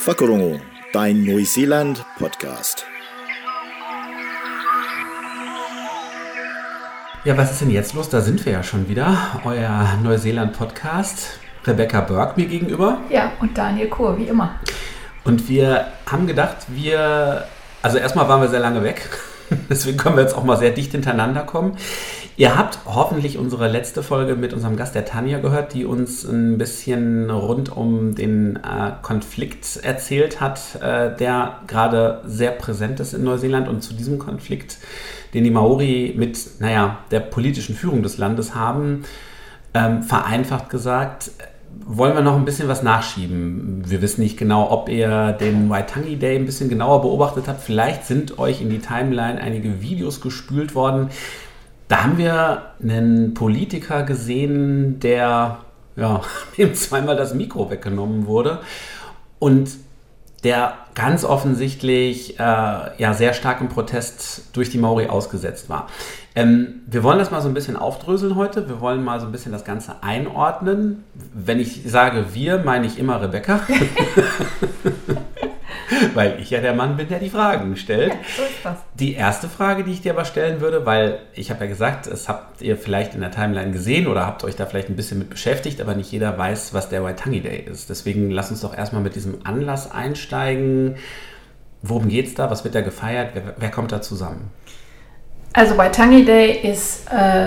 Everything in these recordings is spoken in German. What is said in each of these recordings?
Whakarongo, dein Neuseeland-Podcast. Ja, was ist denn jetzt los? Da sind wir ja schon wieder. Euer Neuseeland-Podcast. Rebecca Burke mir gegenüber. Ja, und Daniel Kur, wie immer. Und wir haben gedacht, also erstmal waren wir sehr lange weg. Deswegen können wir jetzt auch mal sehr dicht hintereinander kommen. Ihr habt hoffentlich unsere letzte Folge mit unserem Gast, der Tanja, gehört, die uns ein bisschen rund um den Konflikt erzählt hat, der gerade sehr präsent ist in Neuseeland. Und zu diesem Konflikt, den die Maori mit, der politischen Führung des Landes haben, vereinfacht gesagt, wollen wir noch ein bisschen was nachschieben. Wir wissen nicht genau, ob ihr den Waitangi Day ein bisschen genauer beobachtet habt. Vielleicht sind euch in die Timeline einige Videos gespült worden. Da haben wir einen Politiker gesehen, der ihm zweimal das Mikro weggenommen wurde und der ganz offensichtlich sehr stark im Protest durch die Maori ausgesetzt war. Wir wollen das mal so ein bisschen aufdröseln heute. Wir wollen mal so ein bisschen das Ganze einordnen. Wenn ich sage wir, meine ich immer Rebecca. Weil ich ja der Mann bin, der die Fragen stellt. Ja, so ist das. Die erste Frage, die ich dir aber stellen würde, weil ich habe ja gesagt, das habt ihr vielleicht in der Timeline gesehen oder habt euch da vielleicht ein bisschen mit beschäftigt, aber nicht jeder weiß, was der Waitangi Day ist. Deswegen lass uns doch erstmal mit diesem Anlass einsteigen. Worum geht's da? Was wird da gefeiert? Wer kommt da zusammen? Also Waitangi Day ist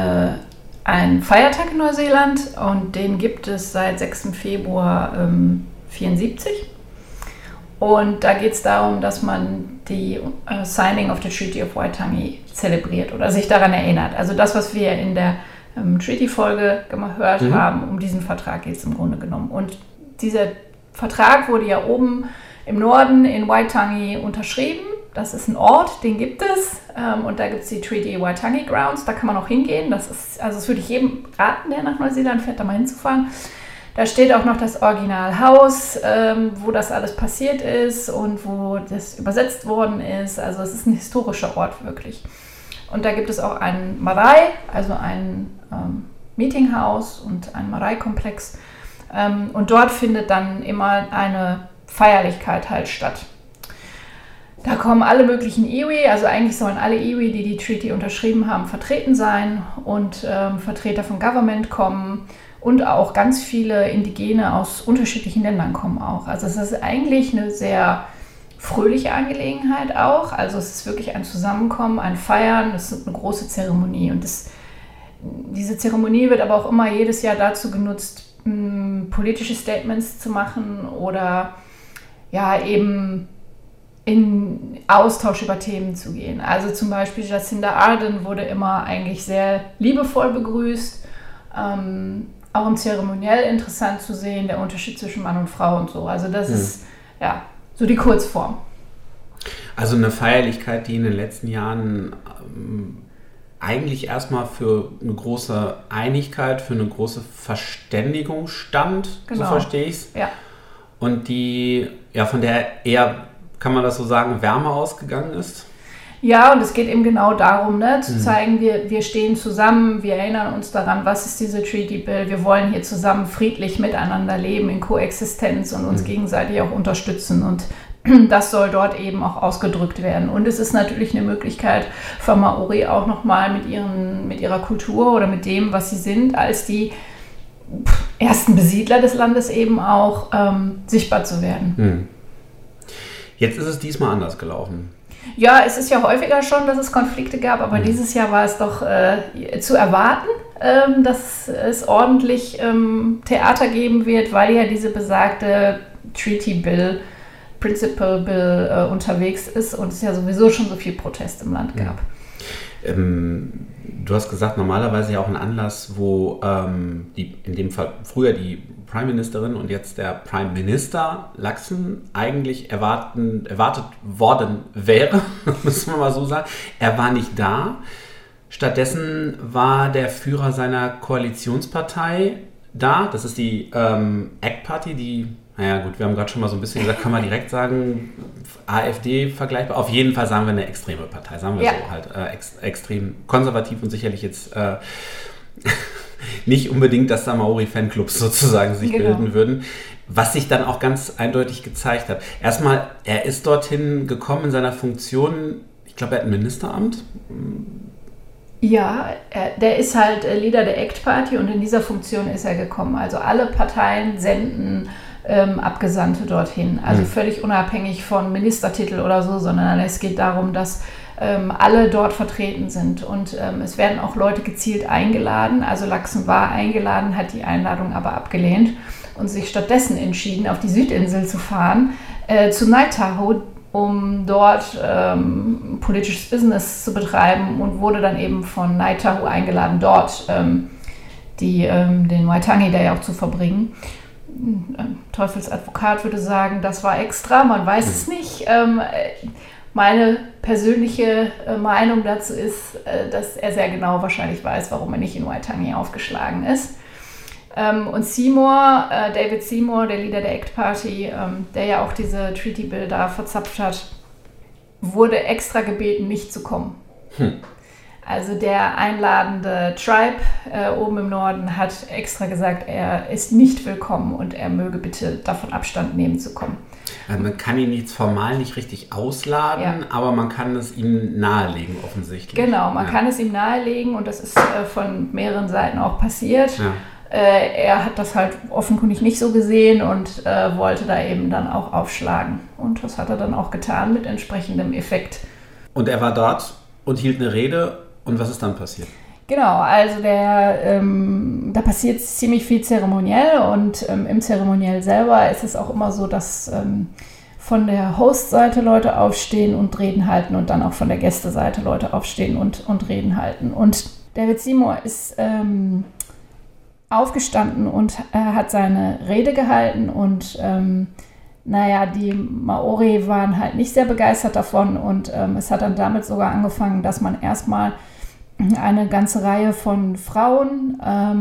ein Feiertag in Neuseeland und den gibt es seit 6. Februar 1974. Und da geht es darum, dass man die Signing of the Treaty of Waitangi zelebriert oder sich daran erinnert. Also das, was wir in der Treaty-Folge gehört haben, um diesen Vertrag geht es im Grunde genommen. Und dieser Vertrag wurde ja oben im Norden in Waitangi unterschrieben. Das ist ein Ort, den gibt es. Und da gibt es die Treaty Waitangi Grounds, da kann man auch hingehen. Das würde ich jedem raten, der nach Neuseeland fährt, da mal hinzufahren. Da steht auch noch das Originalhaus, wo das alles passiert ist und wo das übersetzt worden ist. Also es ist ein historischer Ort wirklich. Und da gibt es auch ein Marae, also ein Meetinghaus und ein Marae-Komplex. Und dort findet dann immer eine Feierlichkeit halt statt. Da kommen alle möglichen Iwi, also eigentlich sollen alle Iwi, die die Treaty unterschrieben haben, vertreten sein und Vertreter vom Government kommen. Und auch ganz viele Indigene aus unterschiedlichen Ländern kommen auch. Also es ist eigentlich eine sehr fröhliche Angelegenheit auch. Also es ist wirklich ein Zusammenkommen, ein Feiern, es ist eine große Zeremonie. Und diese Zeremonie wird aber auch immer jedes Jahr dazu genutzt, politische Statements zu machen oder eben in Austausch über Themen zu gehen. Also zum Beispiel Jacinda Ardern wurde immer eigentlich sehr liebevoll begrüßt. Auch zeremoniell interessant zu sehen, der Unterschied zwischen Mann und Frau und so. Also das ist so die Kurzform. Also eine Feierlichkeit, die in den letzten Jahren eigentlich erstmal für eine große Einigkeit, für eine große Verständigung stand, genau. So verstehe ich es. Ja. Und die, von der eher, kann man das so sagen, Wärme ausgegangen ist? Ja, und es geht eben genau darum, zu zeigen, wir stehen zusammen, wir erinnern uns daran, was ist diese Treaty Bill, wir wollen hier zusammen friedlich miteinander leben, in Koexistenz und uns gegenseitig auch unterstützen und das soll dort eben auch ausgedrückt werden. Und es ist natürlich eine Möglichkeit für Maori auch nochmal mit ihrer Kultur oder mit dem, was sie sind, als die ersten Besiedler des Landes eben auch sichtbar zu werden. Jetzt ist es diesmal anders gelaufen. Ja, es ist ja häufiger schon, dass es Konflikte gab, aber dieses Jahr war es doch zu erwarten, dass es ordentlich Theater geben wird, weil ja diese besagte Treaty Bill, Principle Bill unterwegs ist und es ja sowieso schon so viel Protest im Land gab. Du hast gesagt, normalerweise ja auch ein Anlass, wo in dem Fall früher die Prime Ministerin und jetzt der Prime Minister Luxon eigentlich erwartet worden wäre, müssen wir mal so sagen. Er war nicht da. Stattdessen war der Führer seiner Koalitionspartei da. Das ist die ACT Party, die, wir haben gerade schon mal so ein bisschen gesagt, kann man direkt sagen, AfD vergleichbar. Auf jeden Fall sagen wir eine extreme Partei, sagen wir so halt, extrem konservativ und sicherlich jetzt nicht unbedingt, dass da Maori-Fanclubs sozusagen sich bilden würden. Was sich dann auch ganz eindeutig gezeigt hat. Erstmal, er ist dorthin gekommen in seiner Funktion, ich glaube, er hat ein Ministeramt. Ja, der ist halt Leader der ACT Party und in dieser Funktion ist er gekommen. Also alle Parteien senden Abgesandte dorthin. Also völlig unabhängig von Ministertitel oder so, sondern es geht darum, dass alle dort vertreten sind. Und es werden auch Leute gezielt eingeladen. Also Laxon war eingeladen, hat die Einladung aber abgelehnt und sich stattdessen entschieden, auf die Südinsel zu fahren, zu Nai Tahoe, um dort politisches Business zu betreiben und wurde dann eben von Nai Tahoe eingeladen, dort den Waitangi Day auch zu verbringen. Teufelsadvokat würde sagen, das war extra, man weiß es nicht. Meine persönliche Meinung dazu ist, dass er sehr genau wahrscheinlich weiß, warum er nicht in Waitangi aufgeschlagen ist. Und Seymour, David Seymour, der Leader der ACT Party, der ja auch diese Treaty Bill da verzapft hat, wurde extra gebeten, nicht zu kommen. Also der einladende Tribe oben im Norden hat extra gesagt, er ist nicht willkommen und er möge bitte davon Abstand nehmen zu kommen. Also man kann ihn jetzt formal nicht richtig ausladen, aber man kann es ihm nahelegen offensichtlich. Genau, man kann es ihm nahelegen und das ist von mehreren Seiten auch passiert. Ja. Er hat das halt offenkundig nicht so gesehen und wollte da eben dann auch aufschlagen. Und das hat er dann auch getan mit entsprechendem Effekt. Und er war dort und hielt eine Rede. Und was ist dann passiert? Genau, also da passiert ziemlich viel zeremoniell und im Zeremoniell selber ist es auch immer so, dass von der Host-Seite Leute aufstehen und Reden halten und dann auch von der Gästeseite Leute aufstehen und Reden halten. Und David Seymour ist aufgestanden und hat seine Rede gehalten und die Maori waren halt nicht sehr begeistert davon und es hat dann damit sogar angefangen, dass man erstmal eine ganze Reihe von Frauen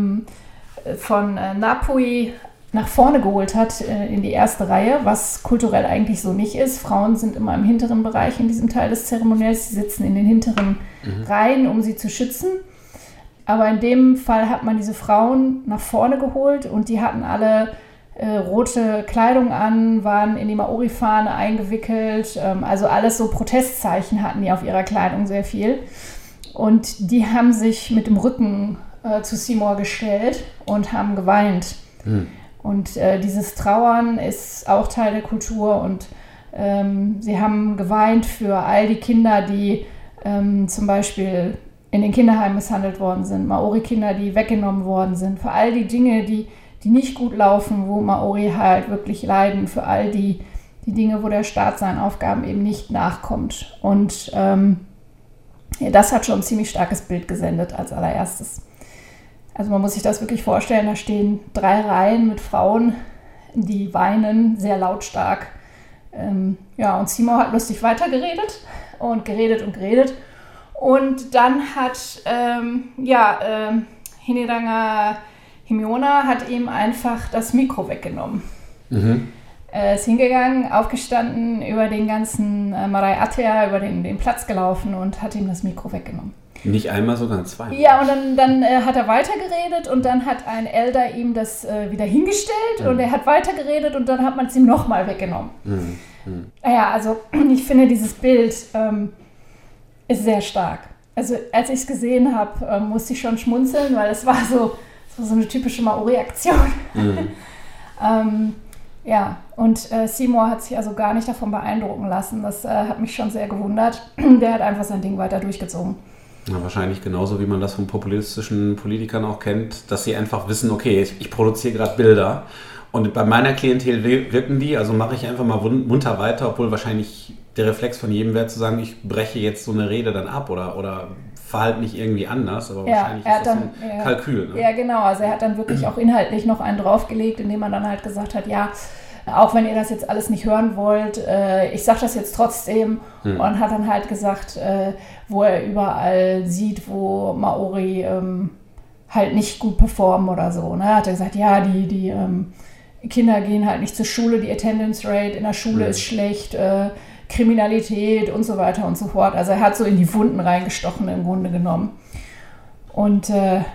von Napui nach vorne geholt hat in die erste Reihe, was kulturell eigentlich so nicht ist. Frauen sind immer im hinteren Bereich in diesem Teil des Zeremoniells, sie sitzen in den hinteren Reihen, um sie zu schützen. Aber in dem Fall hat man diese Frauen nach vorne geholt und die hatten alle rote Kleidung an, waren in die Maori-Fahne eingewickelt, also alles so Protestzeichen hatten die auf ihrer Kleidung sehr viel. Und die haben sich mit dem Rücken zu Seymour gestellt und haben geweint. Und dieses Trauern ist auch Teil der Kultur und sie haben geweint für all die Kinder, die zum Beispiel in den Kinderheimen misshandelt worden sind, Maori-Kinder, die weggenommen worden sind, für all die Dinge, die nicht gut laufen, wo Maori halt wirklich leiden, für all die Dinge, wo der Staat seinen Aufgaben eben nicht nachkommt. Und das hat schon ein ziemlich starkes Bild gesendet als allererstes. Also man muss sich das wirklich vorstellen, da stehen 3 Reihen mit Frauen, die weinen, sehr lautstark. Und Seymour hat lustig weitergeredet und geredet. Und dann hat Hiniranga Himiona hat ihm einfach das Mikro weggenommen. Er ist hingegangen, aufgestanden, über den ganzen Marae Atea, über den Platz gelaufen und hat ihm das Mikro weggenommen. Nicht einmal, sondern 2. Ja, und dann hat er weitergeredet und dann hat ein Elder ihm das wieder hingestellt und er hat weitergeredet und dann hat man es ihm nochmal weggenommen. Naja, also ich finde, dieses Bild ist sehr stark. Also als ich es gesehen habe, musste ich schon schmunzeln, weil es war so eine typische Maori-Aktion. Und Seymour hat sich also gar nicht davon beeindrucken lassen. Das hat mich schon sehr gewundert. Der hat einfach sein Ding weiter durchgezogen. Ja, wahrscheinlich genauso, wie man das von populistischen Politikern auch kennt, dass sie einfach wissen, okay, ich produziere gerade Bilder und bei meiner Klientel wirken die, also mache ich einfach mal munter weiter, obwohl wahrscheinlich der Reflex von jedem wäre zu sagen, ich breche jetzt so eine Rede dann ab oder verhalte mich irgendwie anders, aber wahrscheinlich ist das dann, ein Kalkül. Ne? Ja, genau, also er hat dann wirklich auch inhaltlich noch einen draufgelegt, indem man dann halt gesagt hat, ja, auch wenn ihr das jetzt alles nicht hören wollt, ich sage das jetzt trotzdem und hat dann halt gesagt, wo er überall sieht, wo Maori halt nicht gut performen oder so. Ne? Hat er gesagt, ja, die Kinder gehen halt nicht zur Schule, die Attendance Rate in der Schule ist schlecht, Kriminalität und so weiter und so fort. Also er hat so in die Wunden reingestochen im Grunde genommen. Und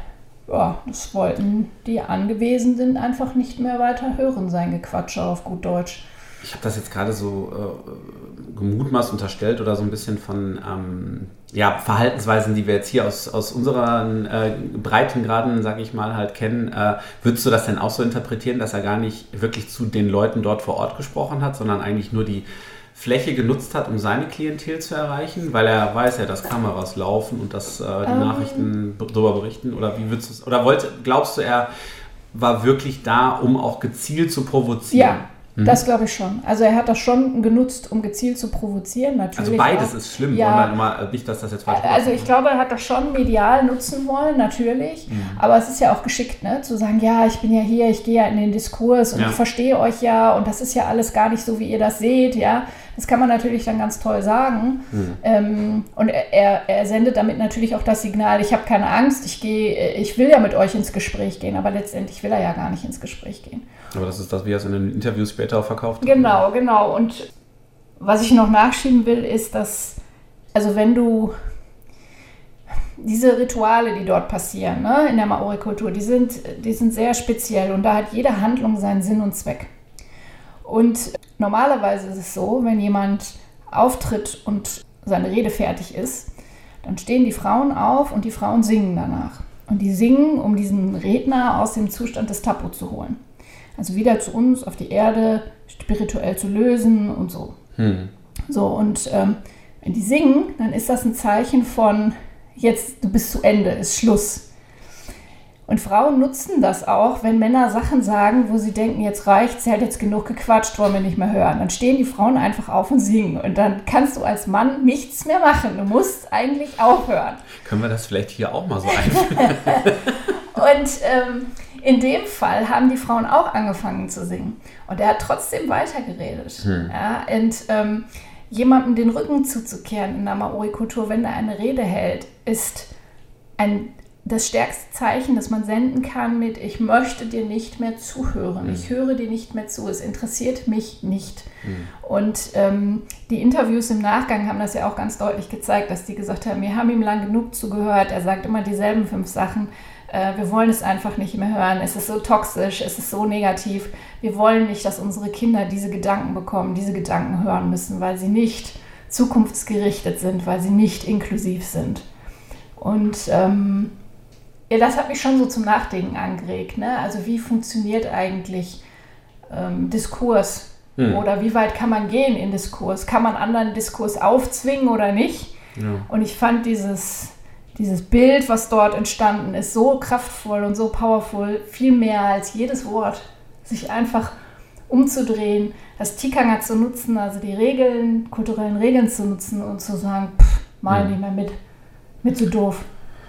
ja, das wollten die Anwesenden einfach nicht mehr weiter hören, sein Gequatsche auf gut Deutsch. Ich habe das jetzt gerade so gemutmaßt unterstellt oder so ein bisschen von Verhaltensweisen, die wir jetzt hier aus unseren Breitengraden, sage ich mal, halt kennen. Würdest du das denn auch so interpretieren, dass er gar nicht wirklich zu den Leuten dort vor Ort gesprochen hat, sondern eigentlich nur die Fläche genutzt hat, um seine Klientel zu erreichen, weil er weiß ja, dass Kameras laufen und dass die Nachrichten darüber berichten? Oder wie würdest du es? Oder glaubst du, er war wirklich da, um auch gezielt zu provozieren? Ja. Das glaube ich schon. Also er hat das schon genutzt, um gezielt zu provozieren. Natürlich also beides auch. Ist schlimm, nicht, dass das jetzt falsch ist. Also ich glaube, er hat das schon medial nutzen wollen, natürlich. Aber es ist ja auch geschickt, ne? Zu sagen, ja, ich bin ja hier, ich gehe ja in den Diskurs und ich verstehe euch ja und das ist ja alles gar nicht so, wie ihr das seht, ja. Das kann man natürlich dann ganz toll sagen. Und er sendet damit natürlich auch das Signal, ich habe keine Angst, ich will ja mit euch ins Gespräch gehen, aber letztendlich will er ja gar nicht ins Gespräch gehen. Aber das ist das, wie er es in den Interviews später auch verkauft hat. Genau. Und was ich noch nachschieben will, ist, dass, also wenn du diese Rituale, die dort passieren, ne, in der Maori-Kultur, die sind sehr speziell und da hat jede Handlung seinen Sinn und Zweck. Und normalerweise ist es so, wenn jemand auftritt und seine Rede fertig ist, dann stehen die Frauen auf und die Frauen singen danach. Und die singen, um diesen Redner aus dem Zustand des Tapu zu holen. Also wieder zu uns, auf die Erde, spirituell zu lösen und so. So, und wenn die singen, dann ist das ein Zeichen von, jetzt, du bist zu Ende, ist Schluss. Und Frauen nutzen das auch, wenn Männer Sachen sagen, wo sie denken, jetzt reicht's, er hat jetzt genug gequatscht, wollen wir nicht mehr hören. Dann stehen die Frauen einfach auf und singen. Und dann kannst du als Mann nichts mehr machen. Du musst eigentlich aufhören. Können wir das vielleicht hier auch mal so einführen? Und in dem Fall haben die Frauen auch angefangen zu singen. Und er hat trotzdem weitergeredet. Ja, und jemandem den Rücken zuzukehren in der Maori-Kultur, wenn er eine Rede hält, ist das stärkste Zeichen, das man senden kann mit, ich möchte dir nicht mehr zuhören. Ich höre dir nicht mehr zu. Es interessiert mich nicht. Und die Interviews im Nachgang haben das ja auch ganz deutlich gezeigt, dass die gesagt haben, wir haben ihm lang genug zugehört. Er sagt immer dieselben 5 Sachen. Wir wollen es einfach nicht mehr hören. Es ist so toxisch, es ist so negativ. Wir wollen nicht, dass unsere Kinder diese Gedanken bekommen, diese Gedanken hören müssen, weil sie nicht zukunftsgerichtet sind, weil sie nicht inklusiv sind. Und das hat mich schon so zum Nachdenken angeregt. Ne? Also wie funktioniert eigentlich Diskurs? Oder wie weit kann man gehen in Diskurs? Kann man anderen Diskurs aufzwingen oder nicht? Ja. Und ich fand dieses Bild, was dort entstanden ist, so kraftvoll und so powerful, viel mehr als jedes Wort, sich einfach umzudrehen, das Tikanga zu nutzen, also die Regeln, kulturellen Regeln zu nutzen und zu sagen, mal nicht mehr mit so doof.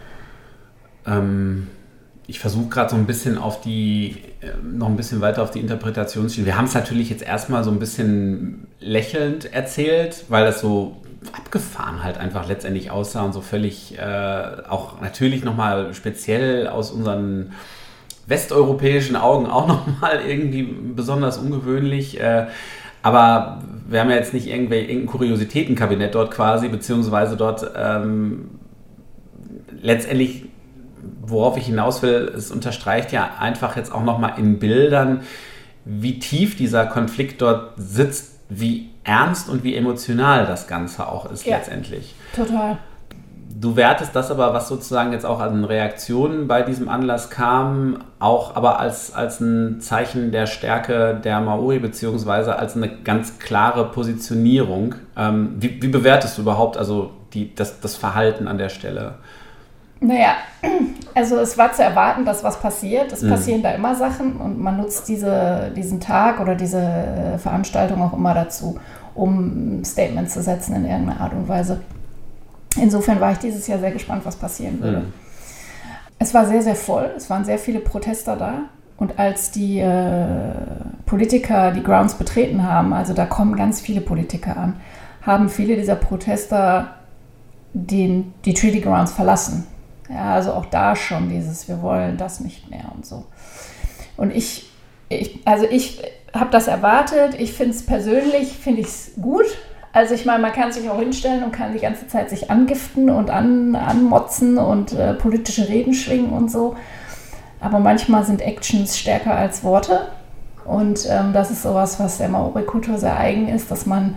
Ich versuche gerade so ein bisschen noch ein bisschen weiter auf die Interpretationsschiene. Wir haben es natürlich jetzt erstmal so ein bisschen lächelnd erzählt, weil das so abgefahren halt einfach letztendlich aussah und so völlig auch natürlich nochmal speziell aus unseren westeuropäischen Augen auch nochmal irgendwie besonders ungewöhnlich. Aber wir haben ja jetzt nicht irgendein Kuriositätenkabinett dort quasi, beziehungsweise dort letztendlich, worauf ich hinaus will, es unterstreicht ja einfach jetzt auch nochmal in Bildern, wie tief dieser Konflikt dort sitzt, wie ernst und wie emotional das Ganze auch ist letztendlich. Total. Du wertest das aber, was sozusagen jetzt auch an Reaktionen bei diesem Anlass kam, auch aber als ein Zeichen der Stärke der Maori, beziehungsweise als eine ganz klare Positionierung. Wie bewertest du überhaupt also das Verhalten an der Stelle? Naja, also es war zu erwarten, dass was passiert. Es passieren da immer Sachen und man nutzt diesen Tag oder diese Veranstaltung auch immer dazu, um ein Statement zu setzen in irgendeiner Art und Weise. Insofern war ich dieses Jahr sehr gespannt, was passieren würde. Es war sehr, sehr voll. Es waren sehr viele Protester da. Und als die Politiker die Grounds betreten haben, also da kommen ganz viele Politiker an, haben viele dieser Protester die Treaty Grounds verlassen. Ja, also auch da schon wir wollen das nicht mehr und so. Und ich habe das erwartet. Ich finde es persönlich, gut. Also ich meine, man kann sich auch hinstellen und kann die ganze Zeit sich angiften und anmotzen und politische Reden schwingen und so. aber manchmal sind Actions stärker als Worte. Und das ist sowas, was der Maori-Kultur sehr eigen ist, dass man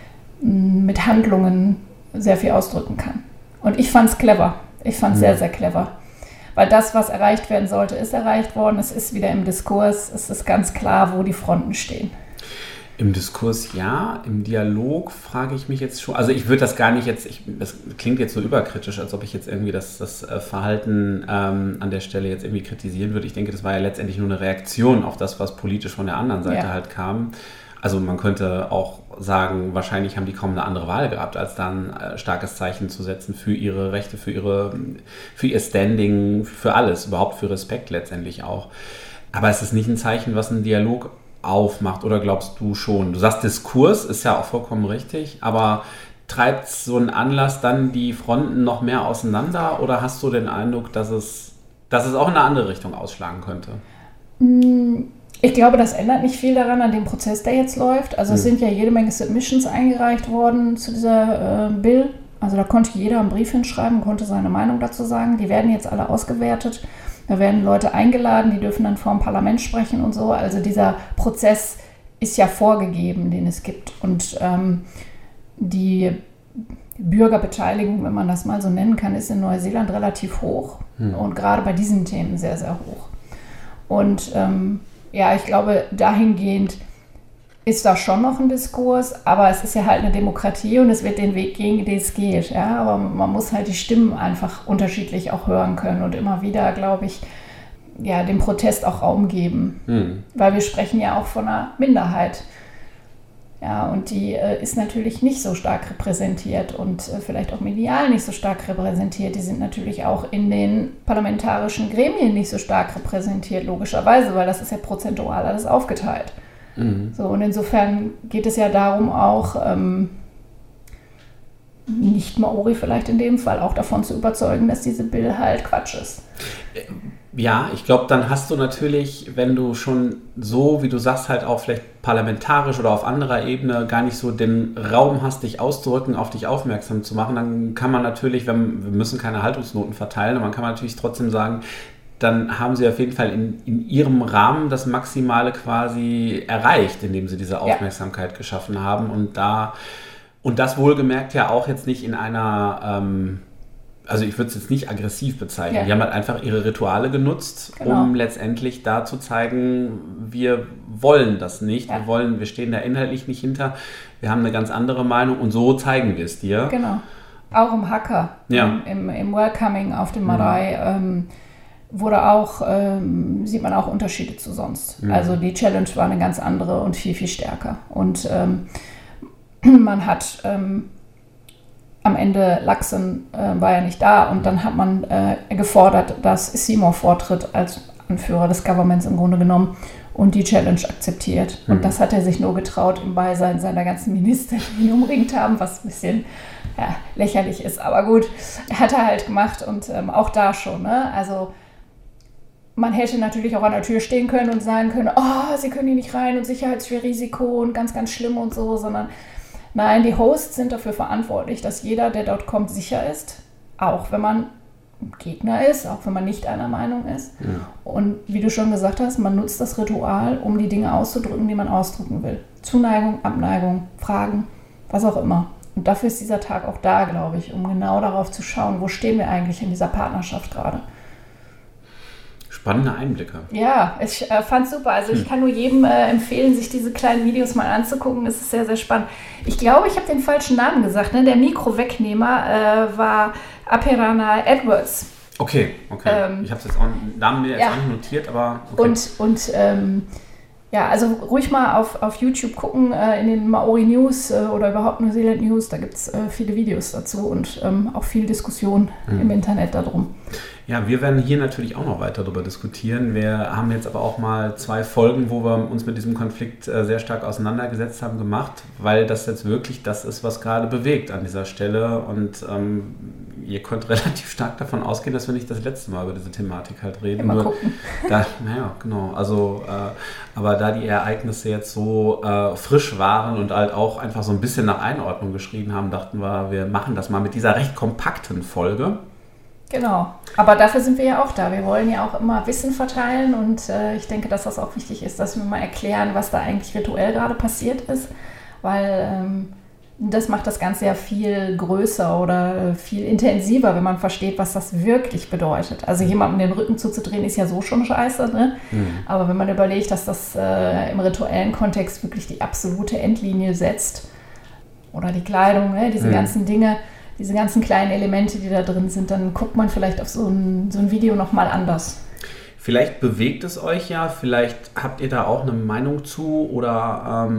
mit Handlungen sehr viel ausdrücken kann. Und ich fand es clever. Ich fand es sehr, sehr clever. Weil das, was erreicht werden sollte, ist erreicht worden. Es ist wieder im Diskurs. Es ist ganz klar, wo die Fronten stehen. Im Diskurs ja, im Dialog frage ich mich jetzt schon, also ich würde das gar nicht jetzt, das klingt jetzt so überkritisch, als ob ich jetzt irgendwie das Verhalten an der Stelle jetzt irgendwie kritisieren würde. Ich denke, das war ja letztendlich nur eine Reaktion auf das, was politisch von der anderen Seite halt kam. Also man könnte auch sagen, wahrscheinlich haben die kaum eine andere Wahl gehabt, als dann ein starkes Zeichen zu setzen für ihre Rechte, für ihr Standing, für alles, überhaupt für Respekt letztendlich auch. Aber es ist nicht ein Zeichen, was einen Dialog aufmacht, oder glaubst du schon? Du sagst, Diskurs ist ja auch vollkommen richtig, aber treibt so ein Anlass dann die Fronten noch mehr auseinander, oder hast du den Eindruck, dass es auch in eine andere Richtung ausschlagen könnte? Ich glaube, das ändert nicht viel daran, an dem Prozess, der jetzt läuft. Also es sind ja jede Menge Submissions eingereicht worden zu dieser Bill. Also da konnte jeder einen Brief hinschreiben, konnte seine Meinung dazu sagen. Die werden jetzt alle ausgewertet. Da werden Leute eingeladen, die dürfen dann vor dem Parlament sprechen und so. Also dieser Prozess ist ja vorgegeben, den es gibt. Und die Bürgerbeteiligung, wenn man das mal so nennen kann, ist in Neuseeland relativ hoch. Und gerade bei diesen Themen sehr, sehr hoch. Und ich glaube, dahingehend ist da schon noch ein Diskurs, aber es ist ja halt eine Demokratie und es wird den Weg gehen, den es geht. Ja? Aber man muss halt die Stimmen einfach unterschiedlich auch hören können und immer wieder, glaube ich, dem Protest auch Raum geben. Weil wir sprechen ja auch von einer Minderheit. Ja, und die ist natürlich nicht so stark repräsentiert und vielleicht auch medial nicht so stark repräsentiert. Die sind natürlich auch in den parlamentarischen Gremien nicht so stark repräsentiert, logischerweise, weil das ist ja prozentual alles aufgeteilt. So, und insofern geht es ja darum, auch nicht Maori vielleicht in dem Fall auch davon zu überzeugen, dass diese Bill halt Quatsch ist. Ja, ich glaube, dann hast du natürlich, wenn du schon so, wie du sagst, halt auch vielleicht parlamentarisch oder auf anderer Ebene gar nicht so den Raum hast, dich auszudrücken, auf dich aufmerksam zu machen, dann kann man natürlich, wir müssen keine Haltungsnoten verteilen, aber man kann natürlich trotzdem sagen, dann haben sie auf jeden Fall in ihrem Rahmen das Maximale quasi erreicht, indem sie diese Aufmerksamkeit geschaffen haben. Und das wohlgemerkt ja auch jetzt nicht in einer, also ich würde es jetzt nicht aggressiv bezeichnen. Ja. Die haben halt einfach ihre Rituale genutzt, um letztendlich da zu zeigen, wir wollen das nicht, wir stehen da inhaltlich nicht hinter, wir haben eine ganz andere Meinung und so zeigen wir es dir. Genau. Auch im Haka, im Welcoming auf dem Marae, wurde auch, sieht man auch Unterschiede zu sonst. Also die Challenge war eine ganz andere und viel, viel stärker. Und man hat am Ende, Luxon war ja nicht da, und dann hat man gefordert, dass Seymour vortritt als Anführer des Governments im Grunde genommen und die Challenge akzeptiert. Und das hat er sich nur getraut im Beisein seiner ganzen Minister, die ihn umringt haben, was ein bisschen lächerlich ist. Aber gut, hat er halt gemacht, und auch da schon, ne? Also man hätte natürlich auch an der Tür stehen können und sagen können, sie können hier nicht rein und Sicherheitsrisiko und ganz, ganz schlimm und so, sondern nein, die Hosts sind dafür verantwortlich, dass jeder, der dort kommt, sicher ist, auch wenn man Gegner ist, auch wenn man nicht einer Meinung ist. Ja. Und wie du schon gesagt hast, man nutzt das Ritual, um die Dinge auszudrücken, die man ausdrücken will. Zuneigung, Abneigung, Fragen, was auch immer. Und dafür ist dieser Tag auch da, glaube ich, um genau darauf zu schauen, wo stehen wir eigentlich in dieser Partnerschaft gerade. Spannende Einblicke. Ja, ich fand es super. Also ich kann nur jedem empfehlen, sich diese kleinen Videos mal anzugucken. Das ist sehr, sehr spannend. Ich glaube, ich habe den falschen Namen gesagt. Ne? Der Mikrowegnehmer war Aperana Edwards. Okay. Ich habe jetzt auch einen Namen mir jetzt auch nicht notiert, aber okay. Und also ruhig mal auf YouTube gucken, in den Maori News oder überhaupt New Zealand News. Da gibt es viele Videos dazu und auch viel Diskussion im Internet darum. Ja, wir werden hier natürlich auch noch weiter darüber diskutieren. Wir haben jetzt aber auch mal 2 Folgen, wo wir uns mit diesem Konflikt sehr stark auseinandergesetzt haben, gemacht, weil das jetzt wirklich das ist, was gerade bewegt an dieser Stelle. Und ihr könnt relativ stark davon ausgehen, dass wir nicht das letzte Mal über diese Thematik halt reden. Mal gucken. Genau. Also, aber da die Ereignisse jetzt so frisch waren und halt auch einfach so ein bisschen nach Einordnung geschrien haben, dachten wir machen das mal mit dieser recht kompakten Folge. Genau, aber dafür sind wir ja auch da. Wir wollen ja auch immer Wissen verteilen und ich denke, dass das auch wichtig ist, dass wir mal erklären, was da eigentlich rituell gerade passiert ist, weil das macht das Ganze ja viel größer oder viel intensiver, wenn man versteht, was das wirklich bedeutet. Also jemandem den Rücken zuzudrehen ist ja so schon scheiße, ne? Aber wenn man überlegt, dass das im rituellen Kontext wirklich die absolute Endlinie setzt oder die Kleidung, ne? Diese ganzen Dinge, diese ganzen kleinen Elemente, die da drin sind, dann guckt man vielleicht auf so ein Video nochmal anders. Vielleicht bewegt es euch ja, vielleicht habt ihr da auch eine Meinung zu oder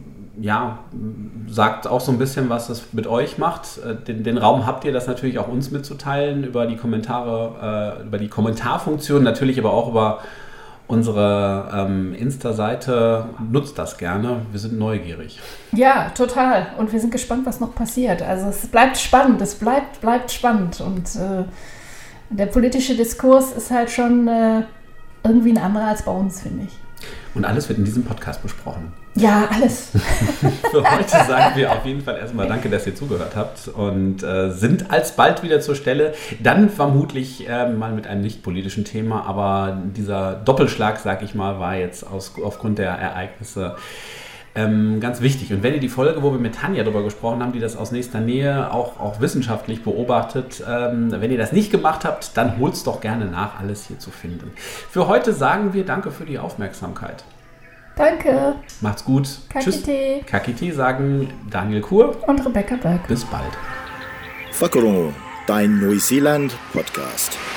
sagt auch so ein bisschen, was das mit euch macht. Den Raum habt ihr, das natürlich auch uns mitzuteilen über die Kommentare, über die Kommentarfunktion, natürlich aber auch über unsere Insta-Seite. Nutzt das gerne, wir sind neugierig. Ja, total. Und wir sind gespannt, was noch passiert. Also es bleibt spannend, es bleibt spannend. Und der politische Diskurs ist halt schon irgendwie ein anderer als bei uns, finde ich. Und alles wird in diesem Podcast besprochen. Ja, alles. Für heute sagen wir auf jeden Fall erstmal danke, dass ihr zugehört habt und sind alsbald wieder zur Stelle. Dann vermutlich mal mit einem nicht politischen Thema, aber dieser Doppelschlag, sag ich mal, war jetzt aufgrund der Ereignisse ganz wichtig. Und wenn ihr die Folge, wo wir mit Tanja darüber gesprochen haben, die das aus nächster Nähe auch wissenschaftlich beobachtet, wenn ihr das nicht gemacht habt, dann holt's doch gerne nach, alles hier zu finden. Für heute sagen wir danke für die Aufmerksamkeit. Danke. Macht's gut. Kakite. Tschüss. Kakite sagen Daniel Kur und Rebecca Berg. Bis bald. Whakarongo, dein Neuseeland-Podcast.